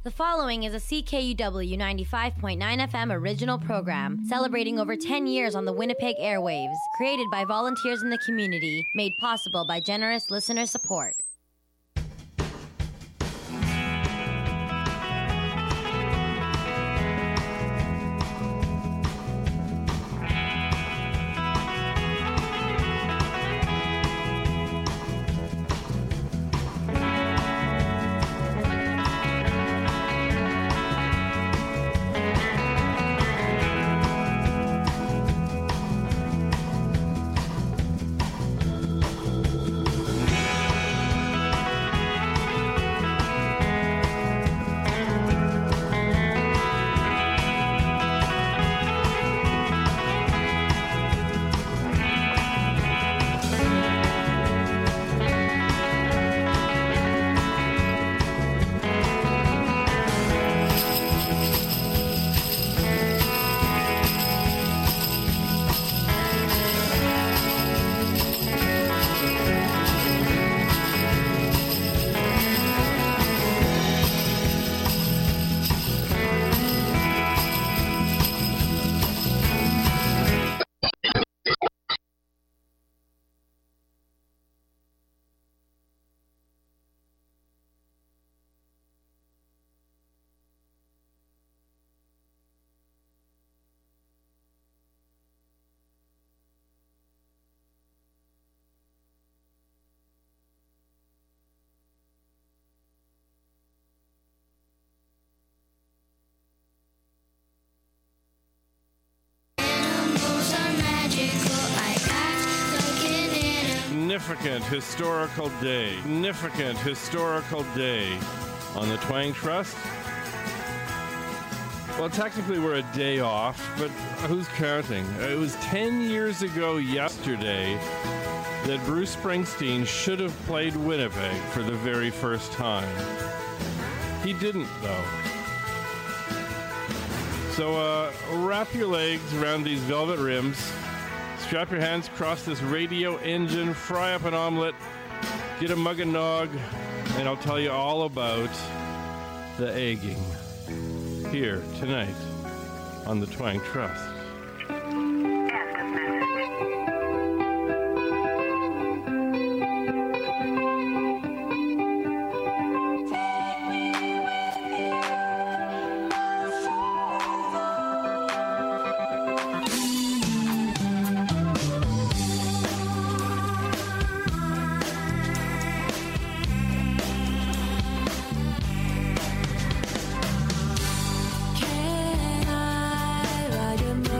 The following is a CKUW 95.9 FM original program celebrating over 10 years on the Winnipeg airwaves, created by volunteers in the community, made possible by generous listener support. Significant historical day on the Twang Trust. Well, technically we're a day off, but who's counting? It was 10 years ago yesterday that Bruce Springsteen should have played Winnipeg for the very first time. He didn't, though. So wrap your legs around these velvet rims, strap your hands across this radio engine, fry up an omelet, get a mug of nog, and I'll tell you all about the egging here tonight on the Twang Trust. Can I ride your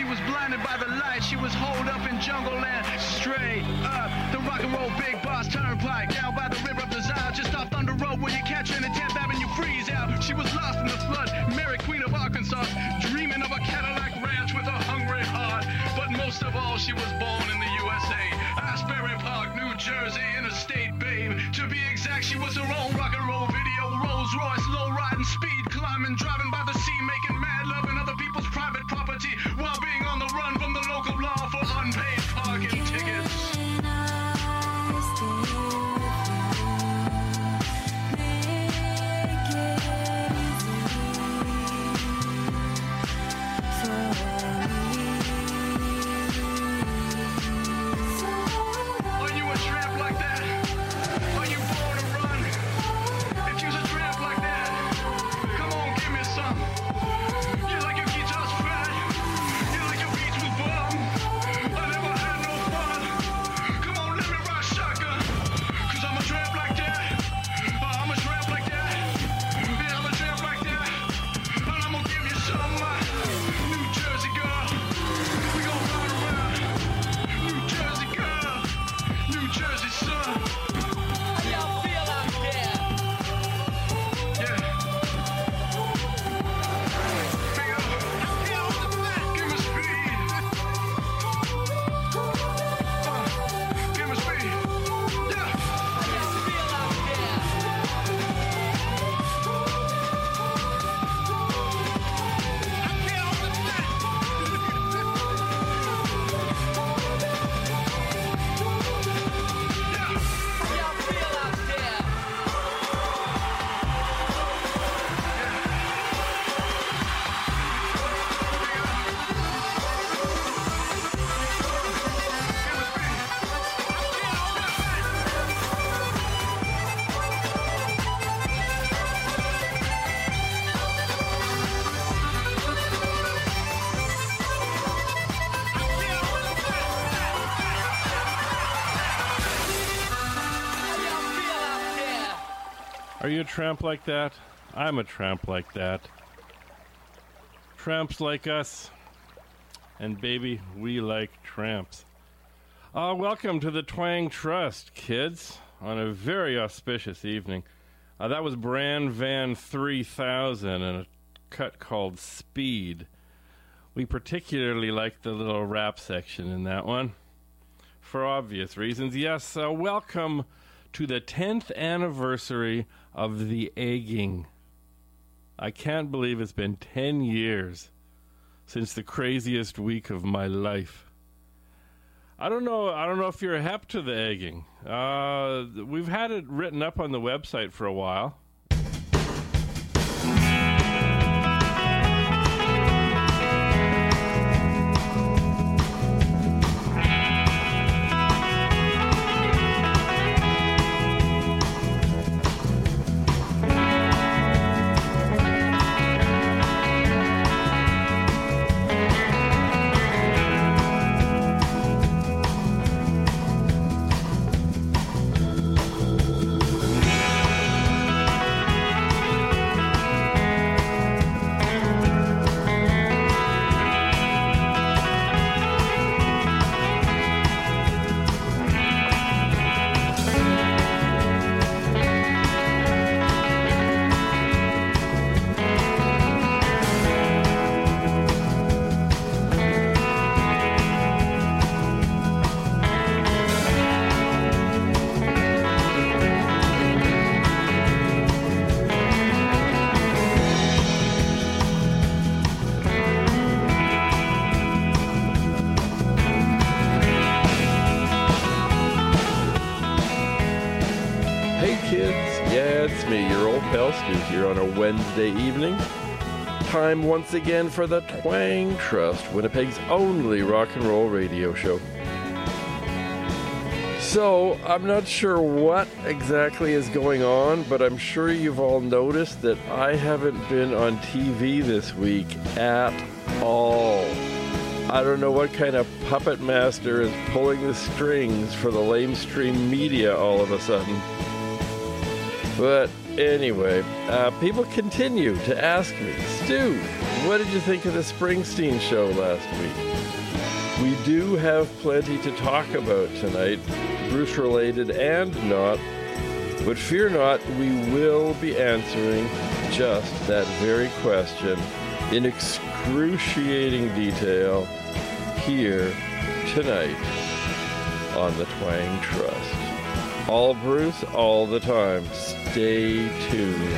she was blinded by the light. She was holed up in jungle land. Straight up the rock and roll big boss turnpike. Down by the river of desire, just off Thunder Road where you catch her in the 10th Avenue freeze out. She was lost in the flood, Mary Queen of Arkansas, dreaming of a Cadillac ranch with a hungry heart. But most of all, she was born in the USA, Asbury Park, New Jersey, interstate babe. To be exact, she was her own rock and roll video, Rolls Royce, low riding, speed climbing, driving by the sea, making mad love in other people's private property while being on the run from the local law for unpaid parking tickets. Are you a tramp like that? I'm a tramp like that. Tramps like us. And baby, we like tramps. Welcome to the Twang Trust, kids, on a very auspicious evening. That was Bran Van 3000 and a cut called Speed. We particularly like the little rap section in that one, for obvious reasons. Yes, welcome to the 10th anniversary of the egging. I can't believe it's been 10 years since the craziest week of my life. I don't know if you're hep to the egging. We've had it written up on the website for a while. Here on a Wednesday evening. Time once again for the Twang Trust, Winnipeg's only rock and roll radio show. So, I'm not sure what exactly is going on, but I'm sure you've all noticed that I haven't been on TV this week at all. I don't know what kind of puppet master is pulling the strings for the lamestream media all of a sudden. But anyway, people continue to ask me, Stu, what did you think of the Springsteen show last week? We do have plenty to talk about tonight, Bruce-related and not, but fear not, we will be answering just that very question in excruciating detail here tonight on the Twang Trust. All Bruce, all the time. Stay tuned.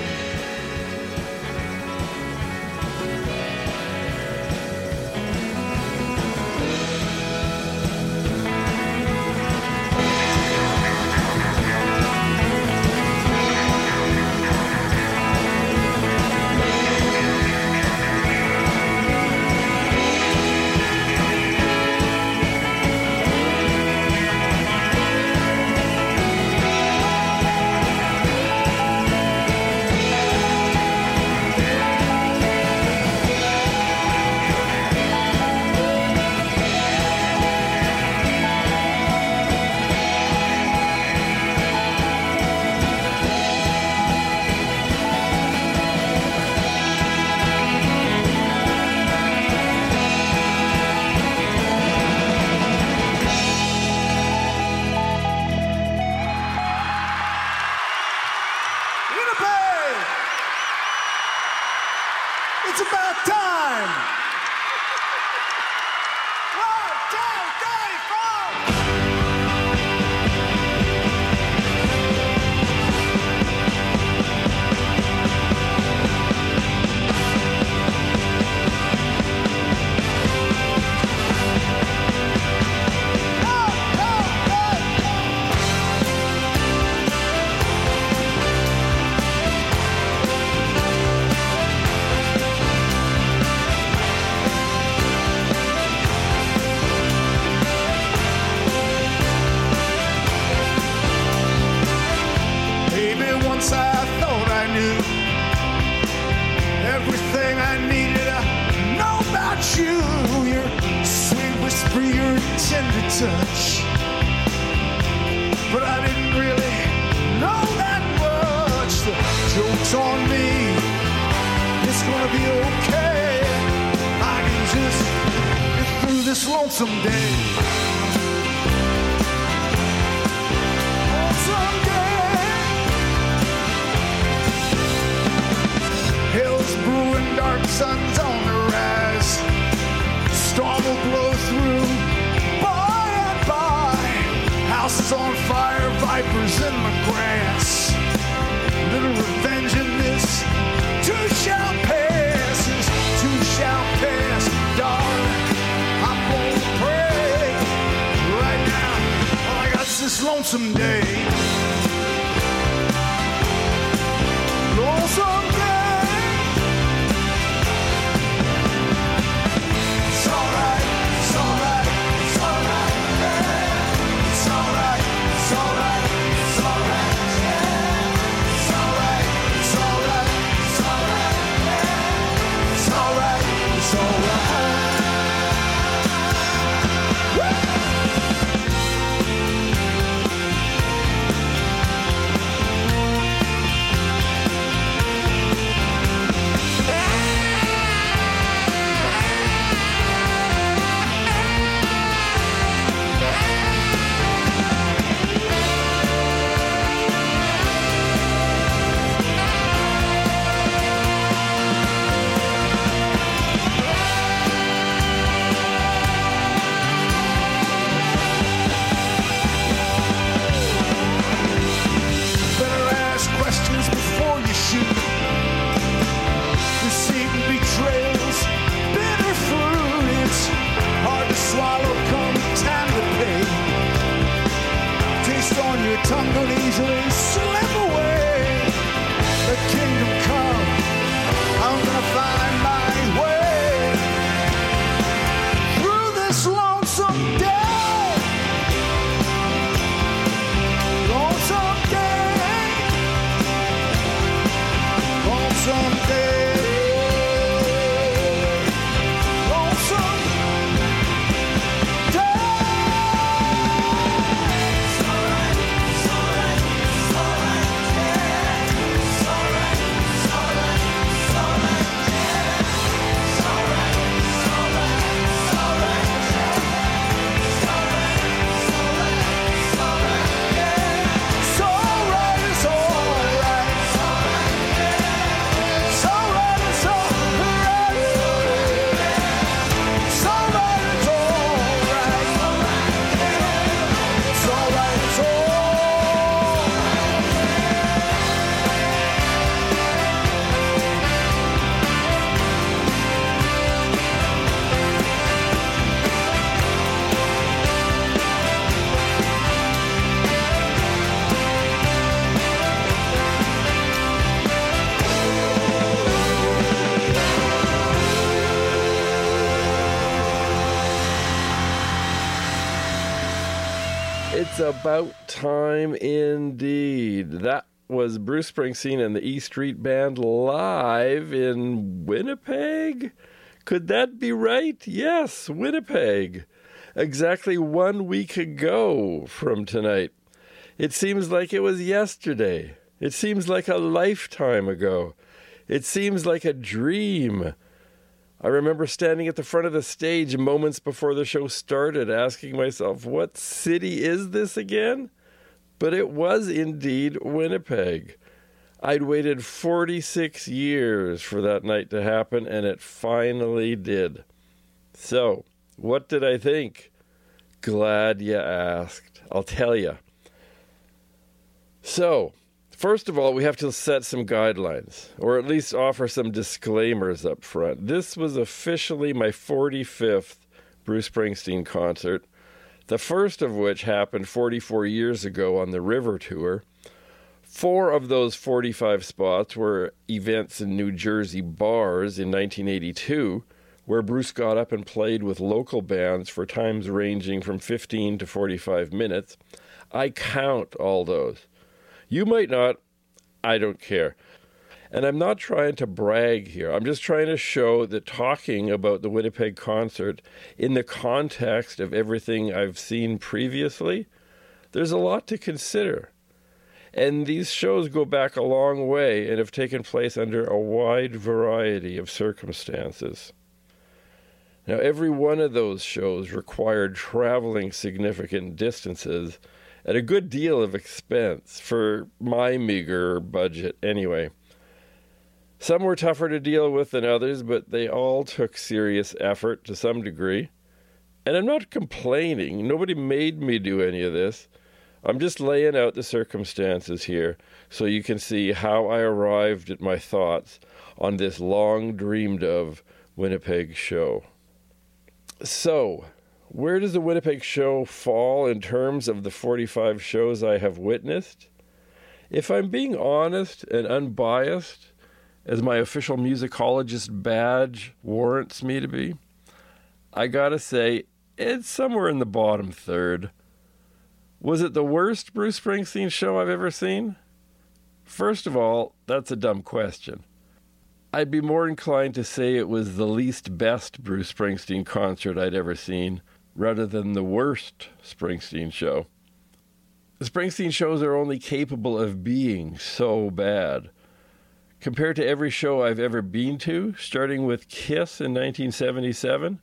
It's about time indeed. That was Bruce Springsteen and the E Street Band live in Winnipeg? Could that be right? Yes, Winnipeg. Exactly 1 week ago from tonight. It seems like it was yesterday. It seems like a lifetime ago. It seems like a dream. I remember standing at the front of the stage moments before the show started, asking myself, what city is this again? But it was indeed Winnipeg. I'd waited 46 years for that night to happen, and it finally did. So, what did I think? Glad you asked. I'll tell you. So, first of all, we have to set some guidelines, or at least offer some disclaimers up front. This was officially my 45th Bruce Springsteen concert, the first of which happened 44 years ago on the River Tour. 4 of those 45 spots were events in New Jersey bars in 1982, where Bruce got up and played with local bands for times ranging from 15 to 45 minutes. I count all those. You might not. I don't care. And I'm not trying to brag here. I'm just trying to show that talking about the Winnipeg concert in the context of everything I've seen previously, there's a lot to consider. And these shows go back a long way and have taken place under a wide variety of circumstances. Now, every one of those shows required traveling significant distances at a good deal of expense for my meager budget anyway. Some were tougher to deal with than others, but they all took serious effort to some degree. And I'm not complaining. Nobody made me do any of this. I'm just laying out the circumstances here so you can see how I arrived at my thoughts on this long-dreamed-of Winnipeg show. So, where does the Winnipeg show fall in terms of the 45 shows I have witnessed? If I'm being honest and unbiased, as my official musicologist badge warrants me to be, I gotta say, it's somewhere in the bottom third. Was it the worst Bruce Springsteen show I've ever seen? First of all, that's a dumb question. I'd be more inclined to say it was the least best Bruce Springsteen concert I'd ever seen, rather than the worst Springsteen show. The Springsteen shows are only capable of being so bad. Compared to every show I've ever been to, starting with Kiss in 1977,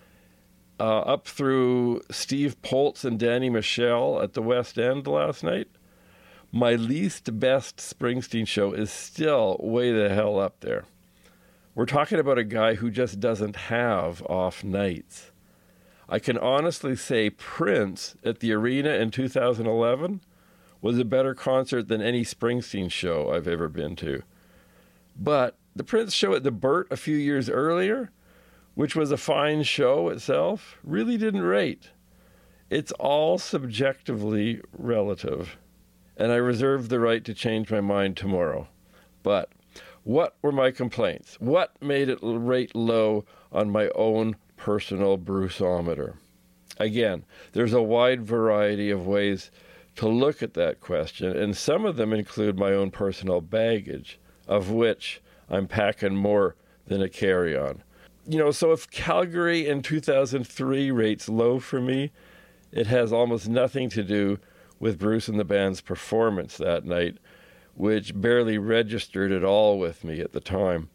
up through Steve Poltz and Danny Michel at the West End last night, my least best Springsteen show is still way the hell up there. We're talking about a guy who just doesn't have off nights. I can honestly say Prince at the Arena in 2011 was a better concert than any Springsteen show I've ever been to. But the Prince show at the Burt a few years earlier, which was a fine show itself, really didn't rate. It's all subjectively relative, and I reserve the right to change my mind tomorrow. But what were my complaints? What made it rate low on my own personal Bruceometer? Again, there's a wide variety of ways to look at that question, and some of them include my own personal baggage, of which I'm packing more than a carry-on. So if Calgary in 2003 rates low for me, it has almost nothing to do with Bruce and the band's performance that night, which barely registered at all with me at the time.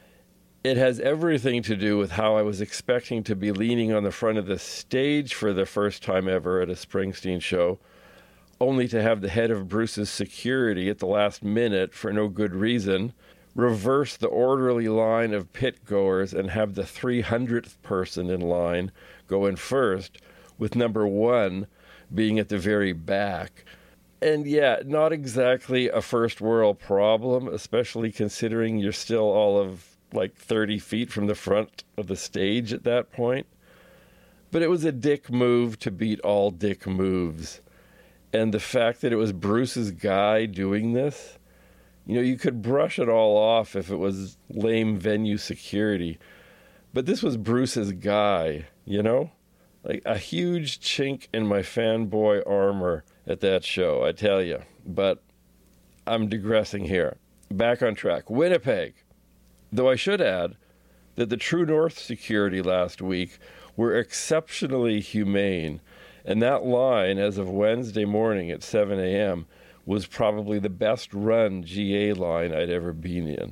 It has everything to do with how I was expecting to be leaning on the front of the stage for the first time ever at a Springsteen show, only to have the head of Bruce's security at the last minute, for no good reason, reverse the orderly line of pit-goers and have the 300th person in line go in first, with number 1 being at the very back. And yeah, not exactly a first world problem, especially considering you're still all of 30 feet from the front of the stage at that point. But it was a dick move to beat all dick moves. And the fact that it was Bruce's guy doing this, you could brush it all off if it was lame venue security. But this was Bruce's guy, Like a huge chink in my fanboy armor at that show, I tell you. But I'm digressing here. Back on track. Winnipeg. Though I should add that the True North security last week were exceptionally humane, and that line, as of Wednesday morning at 7 a.m., was probably the best run GA line I'd ever been in.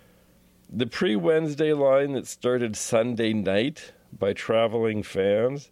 The pre-Wednesday line that started Sunday night by traveling fans,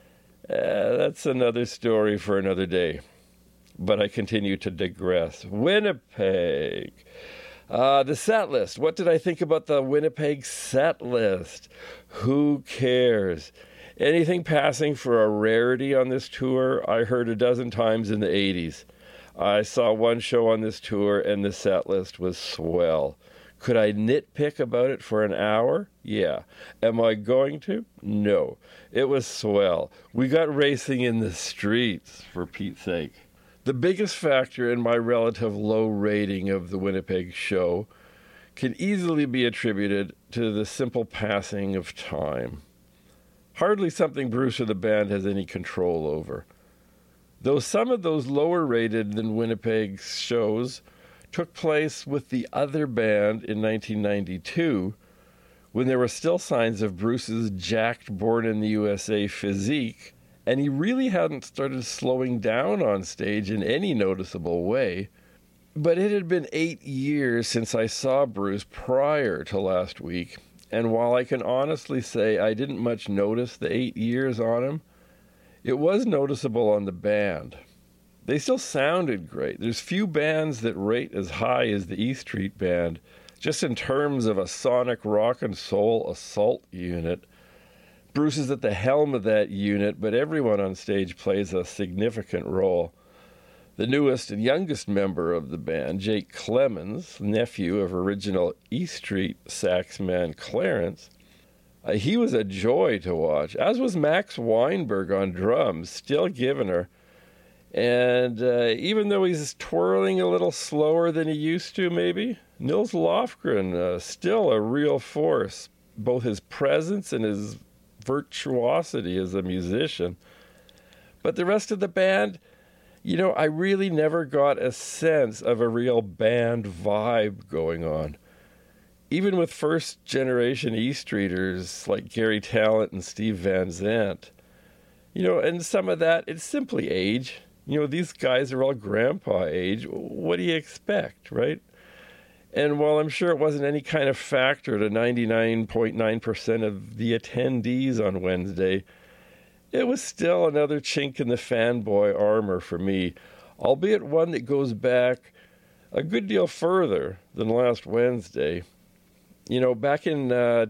that's another story for another day. But I continue to digress. Winnipeg. The set list. What did I think about the Winnipeg set list? Who cares? Anything passing for a rarity on this tour, I heard a dozen times in the 80s. I saw one show on this tour and the set list was swell. Could I nitpick about it for an hour? Yeah. Am I going to? No. It was swell. We got racing in the streets, for Pete's sake. The biggest factor in my relative low rating of the Winnipeg show can easily be attributed to the simple passing of time. Hardly something Bruce or the band has any control over. Though some of those lower rated than Winnipeg shows took place with the other band in 1992, when there were still signs of Bruce's jacked Born in the USA physique, and he really hadn't started slowing down on stage in any noticeable way. But it had been 8 years since I saw Bruce prior to last week, and while I can honestly say I didn't much notice the 8 years on him, it was noticeable on the band. They still sounded great. There's few bands that rate as high as the E Street Band, just in terms of a sonic rock and soul assault unit. Bruce is at the helm of that unit, but everyone on stage plays a significant role. The newest and youngest member of the band, Jake Clemens, nephew of original E Street saxman Clarence, he was a joy to watch, as was Max Weinberg on drums, still giving her. And even though he's twirling a little slower than he used to, maybe, Nils Lofgren, still a real force, both his presence and his virtuosity as a musician. But the rest of the band, I really never got a sense of a real band vibe going on. Even with first-generation E Streeters like Gary Tallent and Steve Van Zandt. And some of that, it's simply age. These guys are all grandpa age. What do you expect, right? And while I'm sure it wasn't any kind of factor to 99.9% of the attendees on Wednesday, it was still another chink in the fanboy armor for me, albeit one that goes back a good deal further than last Wednesday. Back in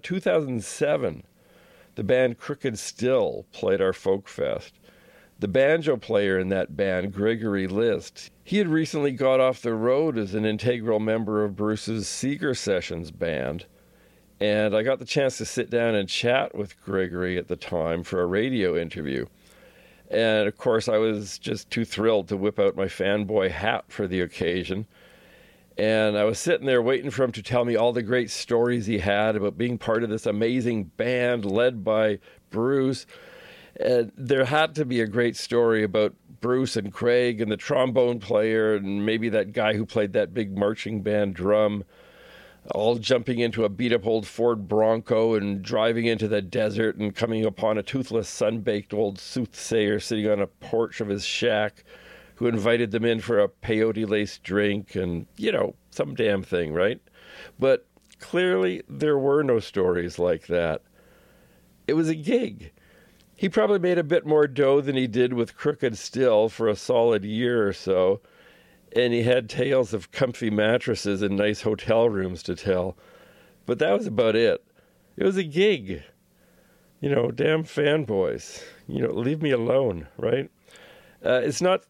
2007, the band Crooked Still played our Folk Fest. The banjo player in that band, Gregory List, he had recently got off the road as an integral member of Bruce's Seeger Sessions band, and I got the chance to sit down and chat with Gregory at the time for a radio interview. And, of course, I was just too thrilled to whip out my fanboy hat for the occasion. And I was sitting there waiting for him to tell me all the great stories he had about being part of this amazing band led by Bruce. And there had to be a great story about Bruce and Craig and the trombone player and maybe that guy who played that big marching band drum, all jumping into a beat-up old Ford Bronco and driving into the desert and coming upon a toothless, sun-baked old soothsayer sitting on a porch of his shack who invited them in for a peyote-laced drink and, some damn thing, right? But clearly there were no stories like that. It was a gig. He probably made a bit more dough than he did with Crooked Still for a solid year or so, and he had tales of comfy mattresses and nice hotel rooms to tell. But that was about it. It was a gig. Damn fanboys. Leave me alone, right? It's not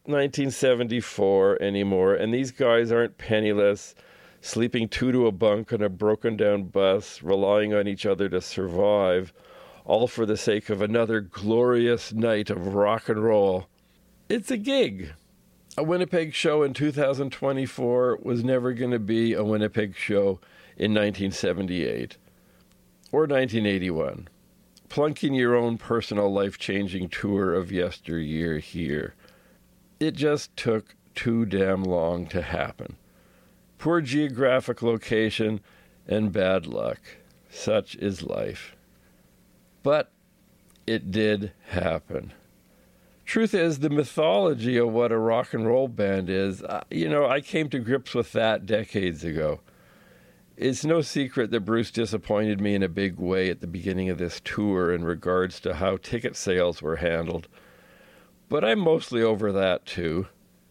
1974 anymore, and these guys aren't penniless, sleeping two to a bunk on a broken-down bus, relying on each other to survive, all for the sake of another glorious night of rock and roll. It's a gig. A Winnipeg show in 2024 was never going to be a Winnipeg show in 1978 or 1981. plunking your own personal life-changing tour of yesteryear here. It just took too damn long to happen. Poor geographic location and bad luck. Such is life. But it did happen. Truth is, the mythology of what a rock and roll band is, I came to grips with that decades ago. It's no secret that Bruce disappointed me in a big way at the beginning of this tour in regards to how ticket sales were handled. But I'm mostly over that too.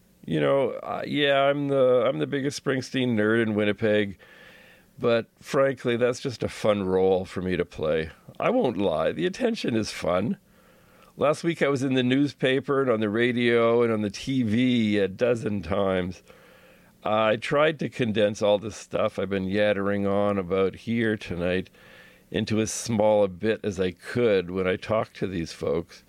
I'm the biggest Springsteen nerd in Winnipeg, but frankly, that's just a fun role for me to play. I won't lie, the attention is fun. Last week I was in the newspaper and on the radio and on the TV a dozen times. I tried to condense all this stuff I've been yattering on about here tonight into as small a bit as I could when I talked to these folks.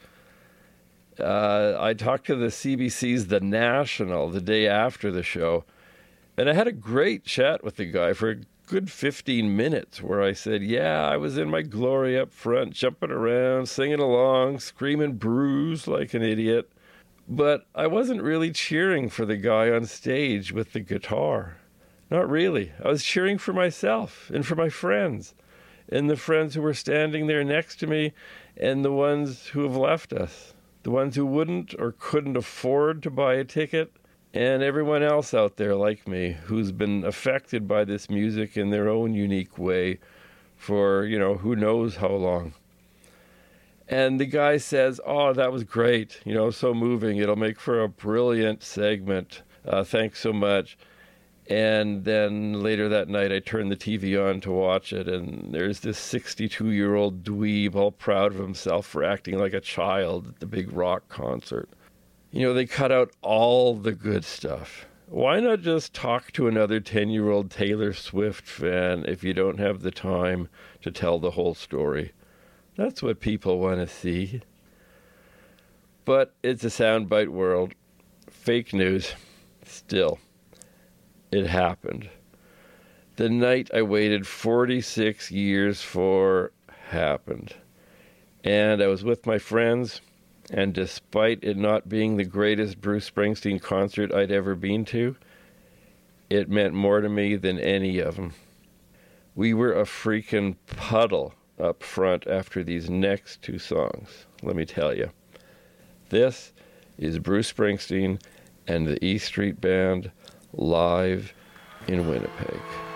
I talked to the CBC's The National the day after the show, and I had a great chat with the guy for a good 15 minutes where I said, I was in my glory up front, jumping around, singing along, screaming Bruce like an idiot. But I wasn't really cheering for the guy on stage with the guitar. Not really. I was cheering for myself and for my friends, and the friends who were standing there next to me, and the ones who have left us. The ones who wouldn't or couldn't afford to buy a ticket, and everyone else out there like me who's been affected by this music in their own unique way for, who knows how long. And the guy says, that was great, so moving. It'll make for a brilliant segment. Thanks so much. And then later that night, I turned the TV on to watch it, and there's this 62-year-old dweeb all proud of himself for acting like a child at the big rock concert. They cut out all the good stuff. Why not just talk to another 10-year-old Taylor Swift fan if you don't have the time to tell the whole story? That's what people want to see. But it's a soundbite world. Fake news. Still. It happened. The night I waited 46 years for happened. And I was with my friends, and despite it not being the greatest Bruce Springsteen concert I'd ever been to, it meant more to me than any of them. We were a freaking puddle up front after these next two songs, let me tell you. This is Bruce Springsteen and the E Street Band live in Winnipeg.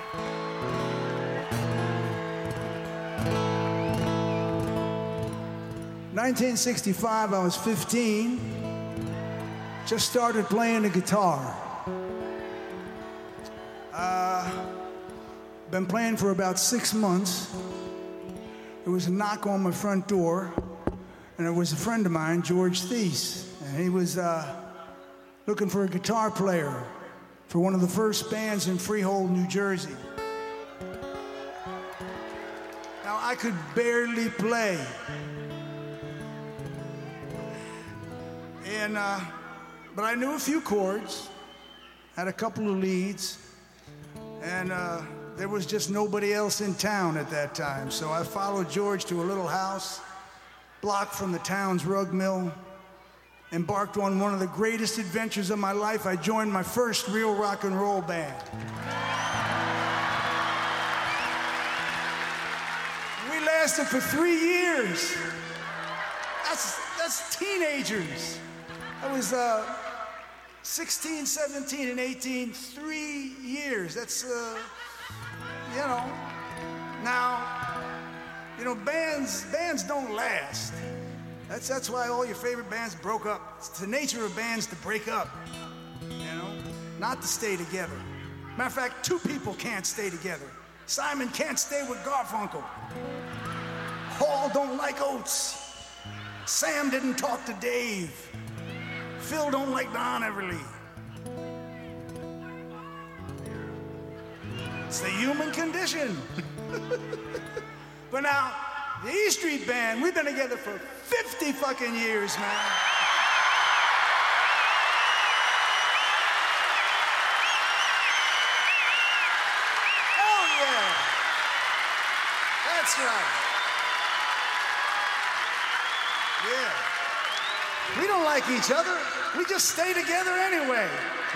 In 1965, I was 15, just started playing the guitar. Been playing for about 6 months. There was a knock on my front door, and it was a friend of mine, George Thies, and he was looking for a guitar player for one of the first bands in Freehold, New Jersey. Now, I could barely play. But I knew a few chords, had a couple of leads, and there was just nobody else in town at that time. So I followed George to a little house, block from the town's rug mill, embarked on one of the greatest adventures of my life. I joined my first real rock and roll band. We lasted for 3 years. That's teenagers. I was 16, 17, and 18, 3 years. That's, Now, bands don't last. That's why all your favorite bands broke up. It's the nature of bands to break up, not to stay together. Matter of fact, two people can't stay together. Simon can't stay with Garfunkel. Paul don't like Oates. Sam didn't talk to Dave. Phil don't like Don Everly. It's the human condition. But now, the E Street Band, we've been together for 50 fucking years, man. Oh, yeah. That's right. We don't like each other. We just stay together anyway.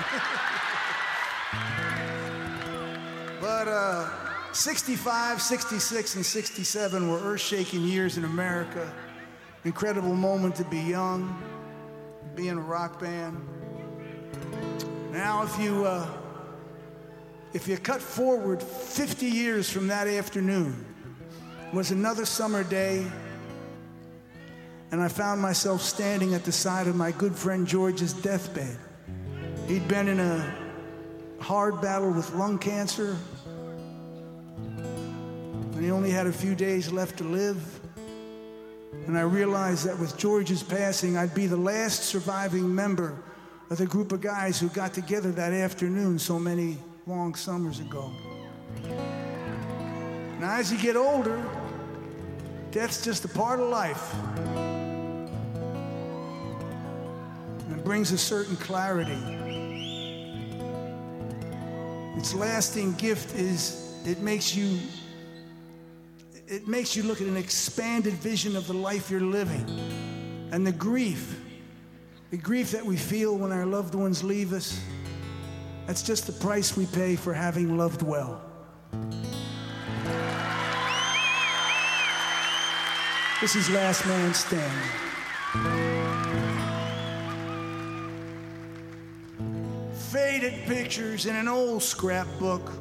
But 65, 66, and 67 were earth-shaking years in America. Incredible moment to be young, be in a rock band. Now, if you cut forward 50 years from that afternoon, it was another summer day, and I found myself standing at the side of my good friend George's deathbed. He'd been in a hard battle with lung cancer, and he only had a few days left to live. And I realized that with George's passing, I'd be the last surviving member of the group of guys who got together that afternoon so many long summers ago. Now, as you get older, death's just a part of life. And it brings a certain clarity. Its lasting gift is it makes you look at an expanded vision of the life you're living. And the grief that we feel when our loved ones leave us, that's just the price we pay for having loved well. This is Last Man Standing. Faded pictures in an old scrapbook.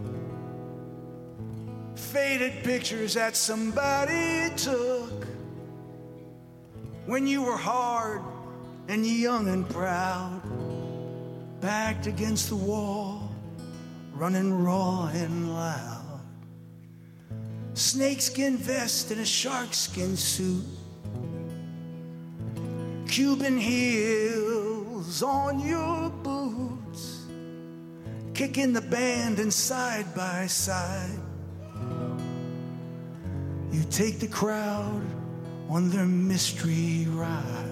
Faded pictures that somebody took when you were hard and young and proud, backed against the wall, running raw and loud. Snakeskin vest and a sharkskin suit, Cuban heels on your boots, kicking the band and side by side. You take the crowd on their mystery ride.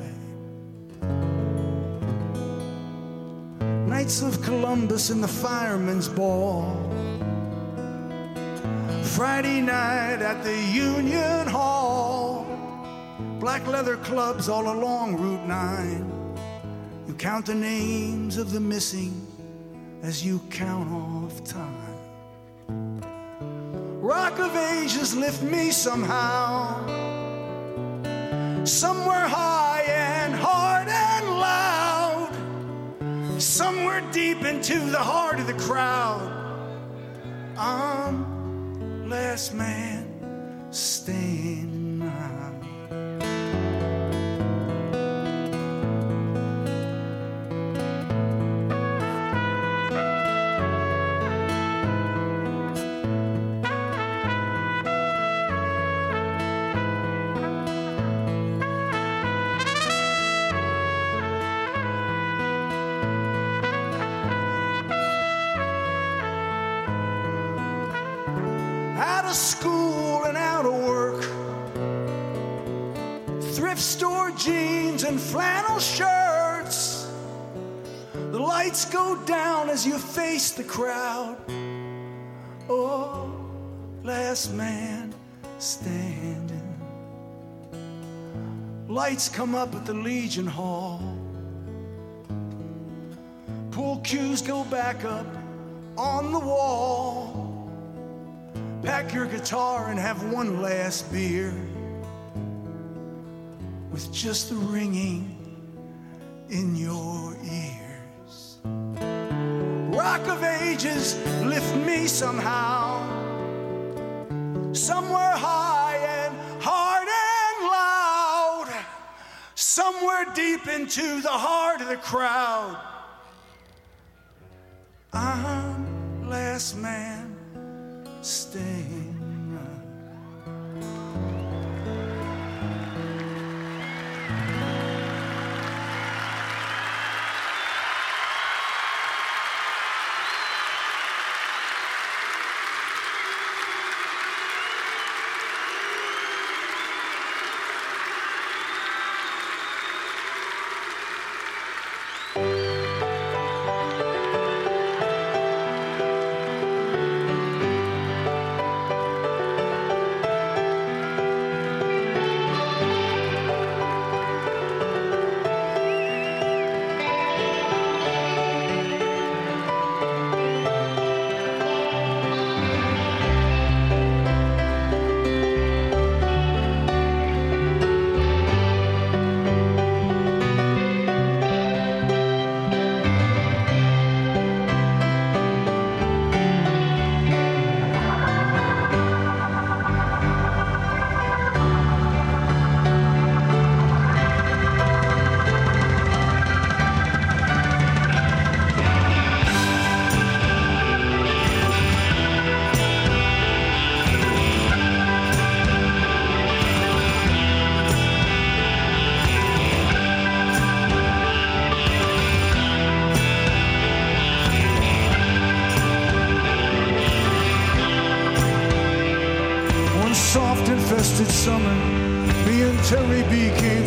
Knights of Columbus and the Fireman's Ball, Friday night at the Union Hall, black leather clubs all along Route 9. You count the names of the missing as you count off time. Rock of Ages lift me somehow, somewhere high and hard and loud, somewhere deep into the heart of the crowd. I'm last man standing now. Out of school and out of work, thrift store jeans and flannel shirts. The lights go down as you face the crowd. Oh, last man standing. Lights come up at the Legion Hall. Pool cues go back up on the wall. Pack your guitar and have one last beer, with just the ringing in your ears. Rock of Ages lift me somehow, somewhere high and hard and loud, somewhere deep into the heart of the crowd. I'm last man standing.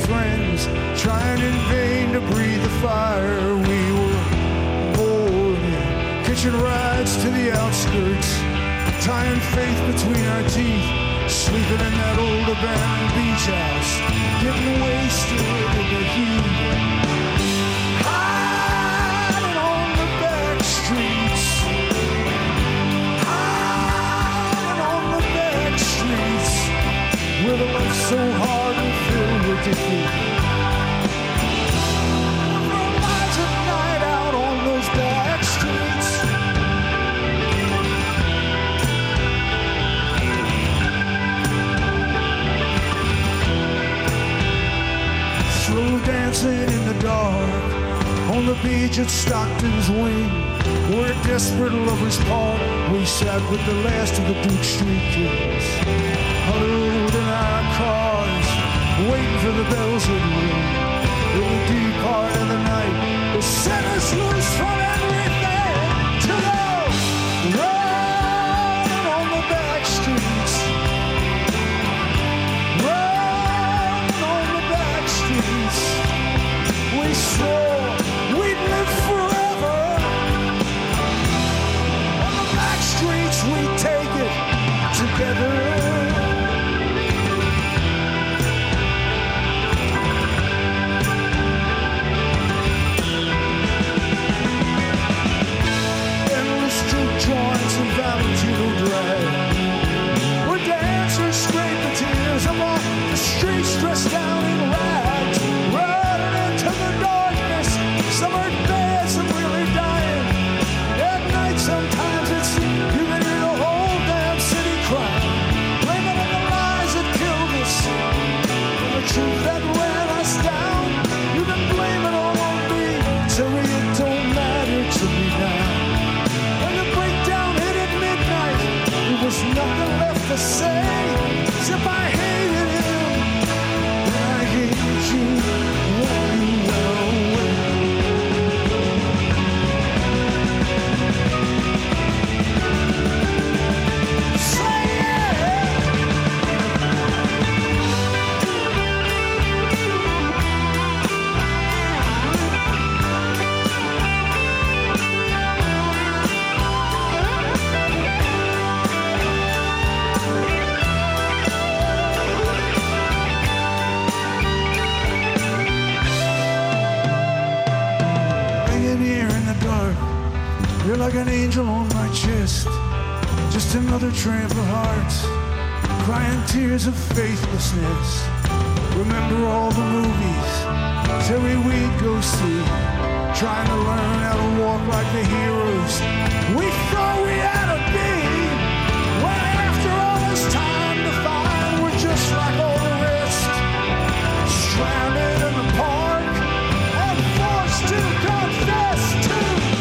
friends, trying in vain to breathe the fire. We were bored, catching rides to the outskirts, tying faith between our teeth, sleeping in that old abandoned beach house, getting wasted in the heat. Hiding on the back streets, hiding on the back streets, with a life so hard and filled with defeat. For lights at night out on those back streets. Slow dancing in the dark on the beach at Stockton's Wing, where desperate lovers part. We sat with the last of the Duke Street kids, huddled in our cars, waiting for the bells to ring. In the deep part of the night, they set us loose from everything to go running on the back streets, running on the back streets. We swore we'd live forever. On the back streets, we take it together. Joints and Valentino drag, where dancers scrape the tears of off the streets, dressed down in rags, running into the darkness. Some are dead, some really dying. At night sometimes it's you can hear the whole damn city crying, blaming on the lies that killed us, and the truth that ran us down. You've been blaming all on me, Terry, it don't matter to me now. There's nothing left to say, except I hated him, and I hate you when you went away. Say you're like an angel on my chest, just another tramp of hearts, crying tears of faithlessness. Remember all the movies Terry we'd go see, trying to learn how to walk like the heroes we thought we had to be. When after all this time to find we're just like all the rest, stranded in the park and forced to confess to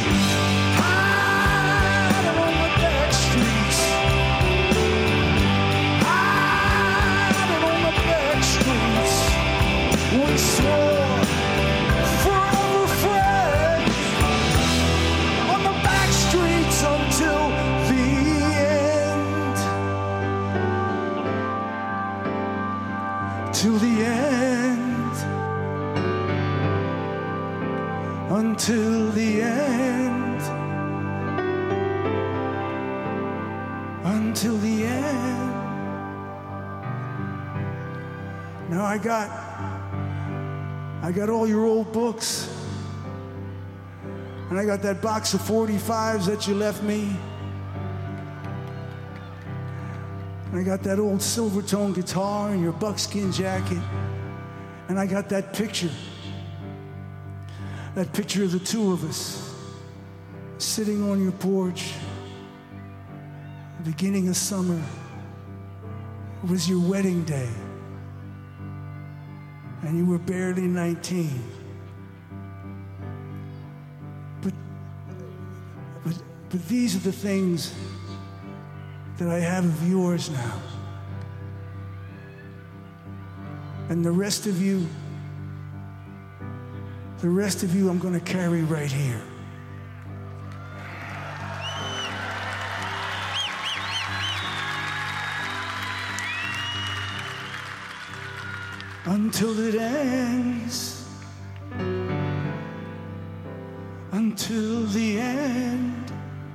we swore forever friends on the back streets until the end. Till the end. Until the end. Until the end. Now I got all your old books, and I got that box of 45s that you left me, and I got that old Silvertone guitar and your buckskin jacket, and I got that picture of the two of us sitting on your porch, the beginning of summer. It was your wedding day. And you were barely 19. But these are the things that I have of yours now. And the rest of you I'm going to carry right here. until it ends. Until the end.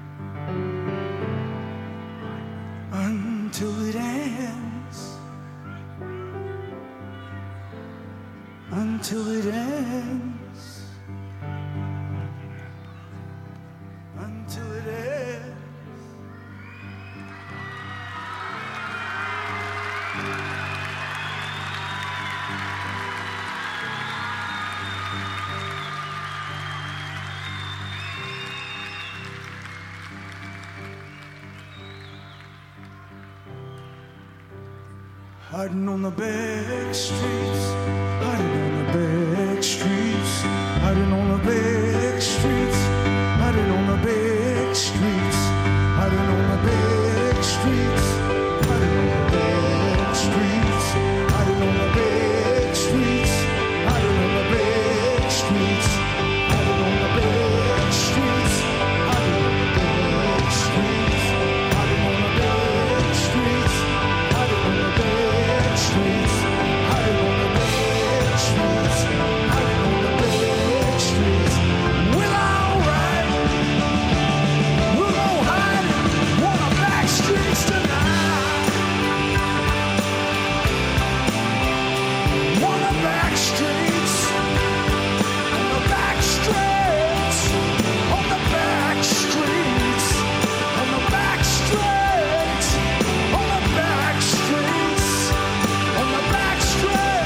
Until it ends. Until it ends. Until it ends. Hiding on the back streets, hiding on the back streets, hiding on the back streets, hiding on the back streets, hiding on the back streets, hiding on the back streets, hiding on the back streets, hiding on the back streets, hiding on the back streets, hiding on the back streets, hiding on the back streets, hiding on the back streets, hiding on the back streets, hiding on the back streets. Well, alright, we're gonna hide on the back streets tonight. On the back streets, on the back streets, on the back streets, on the back streets, on the back streets. On the back street,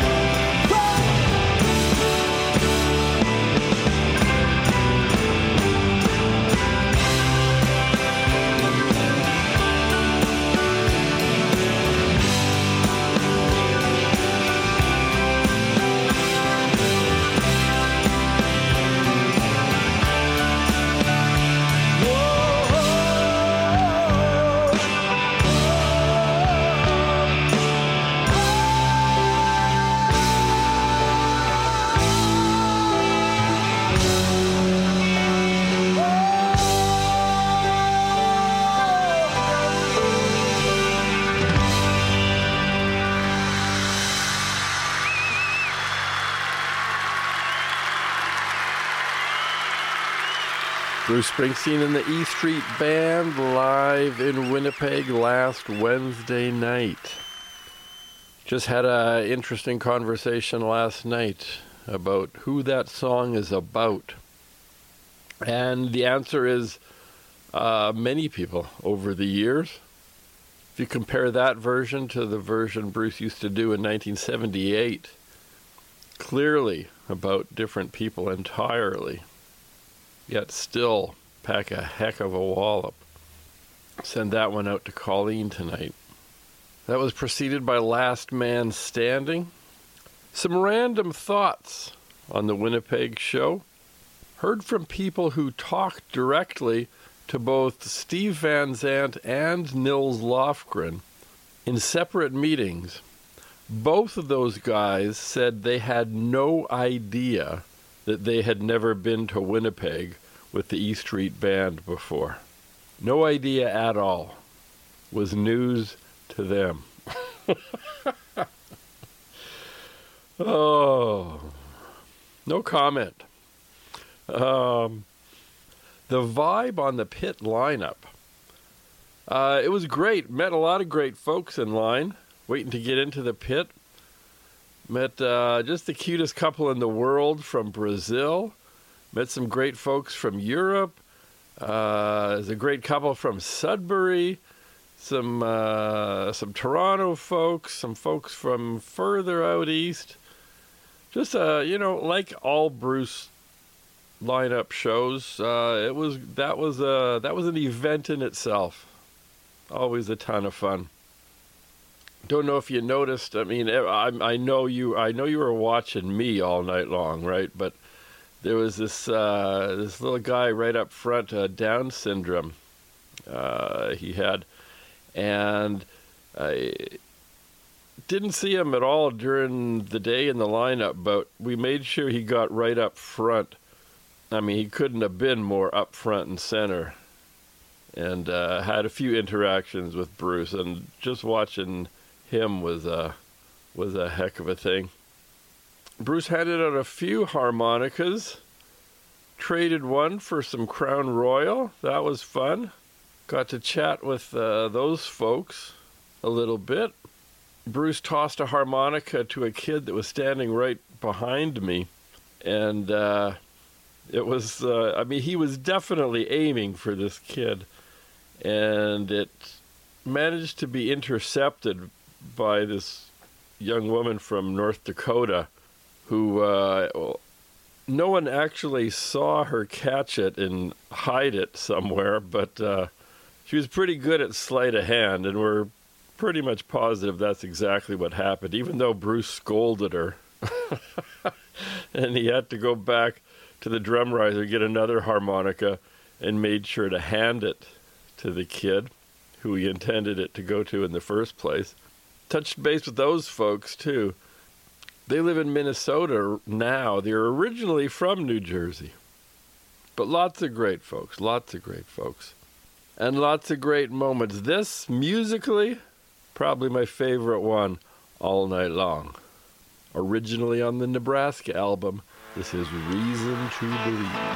Bruce Springsteen and the E Street Band live in Winnipeg last Wednesday night. Just had an interesting conversation last night about who that song is about. And the answer is many people over the years. If you compare that version to the version Bruce used to do in 1978, clearly about different people entirely. Yet still pack a heck of a wallop. Send that one out to Colleen tonight. That was preceded by Last Man Standing. Some random thoughts on the Winnipeg show. Heard from people who talked directly to both Steve Van Zandt and Nils Lofgren in separate meetings. Both of those guys said they had no idea that they had never been to Winnipeg with the E Street Band before. No idea at all. Was news to them. Oh, no comment. The vibe on the pit lineup. It was great. Met a lot of great folks in line, waiting to get into the pit. Met just the cutest couple in the world from Brazil. Met some great folks from Europe. There's a great couple from Sudbury. Some Toronto folks. Some folks from further out east. Just like all Bruce lineup shows, that was an event in itself. Always a ton of fun. Don't know if you noticed. I mean, I know you were watching me all night long, right? But there was this little guy right up front, Down syndrome. He had, and I didn't see him at all during the day in the lineup, but we made sure he got right up front. I mean, he couldn't have been more up front and center, and had a few interactions with Bruce, and just watching him was a heck of a thing. Bruce handed out a few harmonicas, traded one for some Crown Royal. That was fun. Got to chat with those folks a little bit. Bruce tossed a harmonica to a kid that was standing right behind me. And it was, he was definitely aiming for this kid. And it managed to be intercepted by this young woman from North Dakota who no one actually saw her catch it and hide it somewhere, but she was pretty good at sleight of hand, and we're pretty much positive that's exactly what happened, even though Bruce scolded her. And he had to go back to the drum riser, get another harmonica, and made sure to hand it to the kid who he intended it to go to in the first place. Touched base with those folks, too. They live in Minnesota now. They're originally from New Jersey. But lots of great folks, and lots of great moments. This, musically, probably my favorite one, All Night Long. Originally on the Nebraska album, this is Reason to Believe.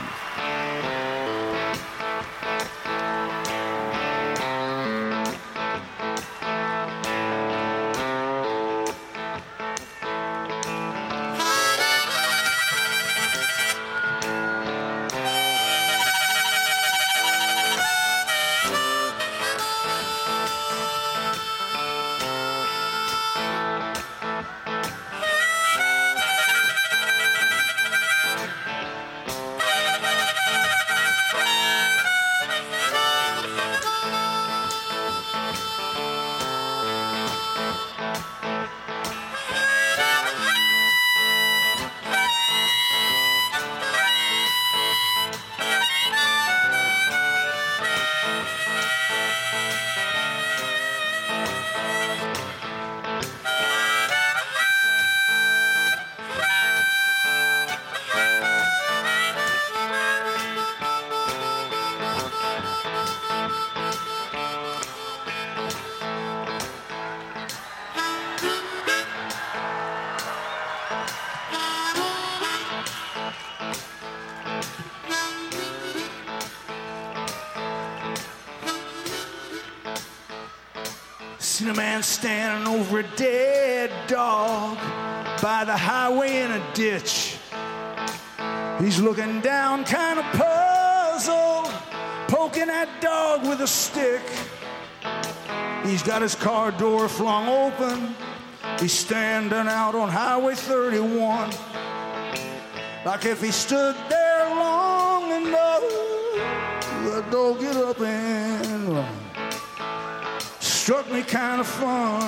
Seen a man standing over a dead dog by the highway in a ditch. He's looking down, kind of puzzled, poking that dog with a stick. He's got his car door flung open. He's standing out on Highway 31. Like if he stood there long enough, the dog get up and run. Struck me kind of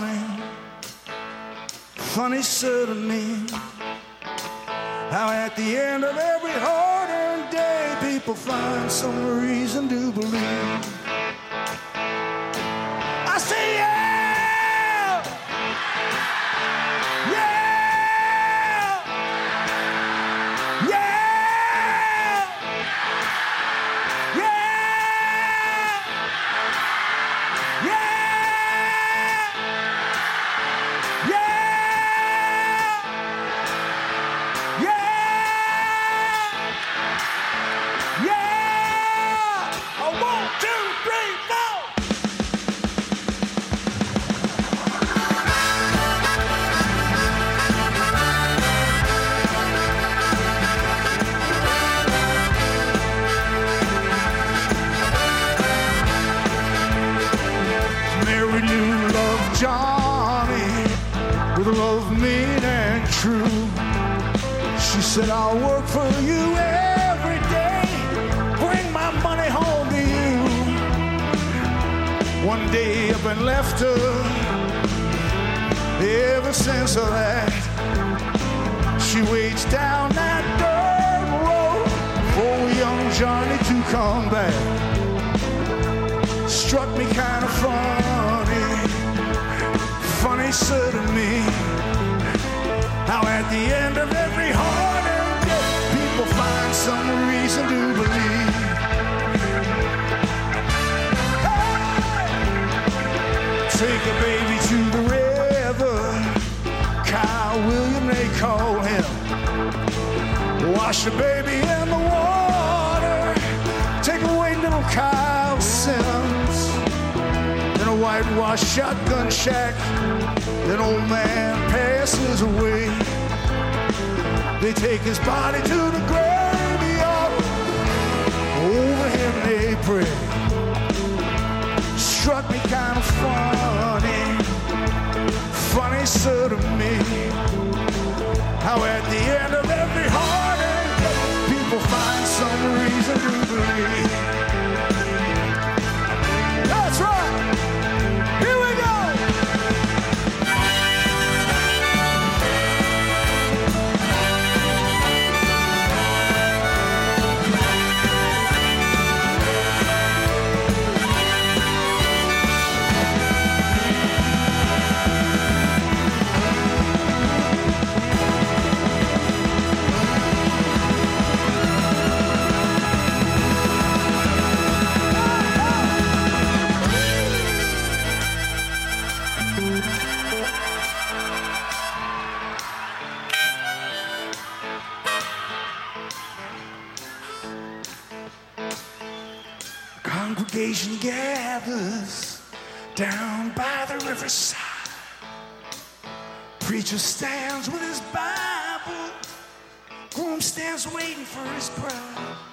funny suddenly, how at the end of every hard-earned day, people find some reason to believe. I say yeah, yeah, yeah, yeah, yeah. Johnny, with love mean and true. She said, I'll work for you every day, bring my money home to you. One day up and left her. Ever since of that, she waits down that dirt road for young Johnny to come back. Struck me kind of funny suddenly, how at the end of every hard-earned day, people find some reason to believe. Hey! Take a baby to the river, Kyle William they call him. Wash your baby in the water. Take away little Kyle Sims. In a whitewashed shotgun shack, an old man passes away. They take his body to the graveyard. Over him they pray. Struck me kind of funny so to me, how at the end of every heartache, people find some reason to believe. That's right. Here we go. Congregation gathers down by the riverside. Preacher stands with his Bible. Groom stands waiting for his bride.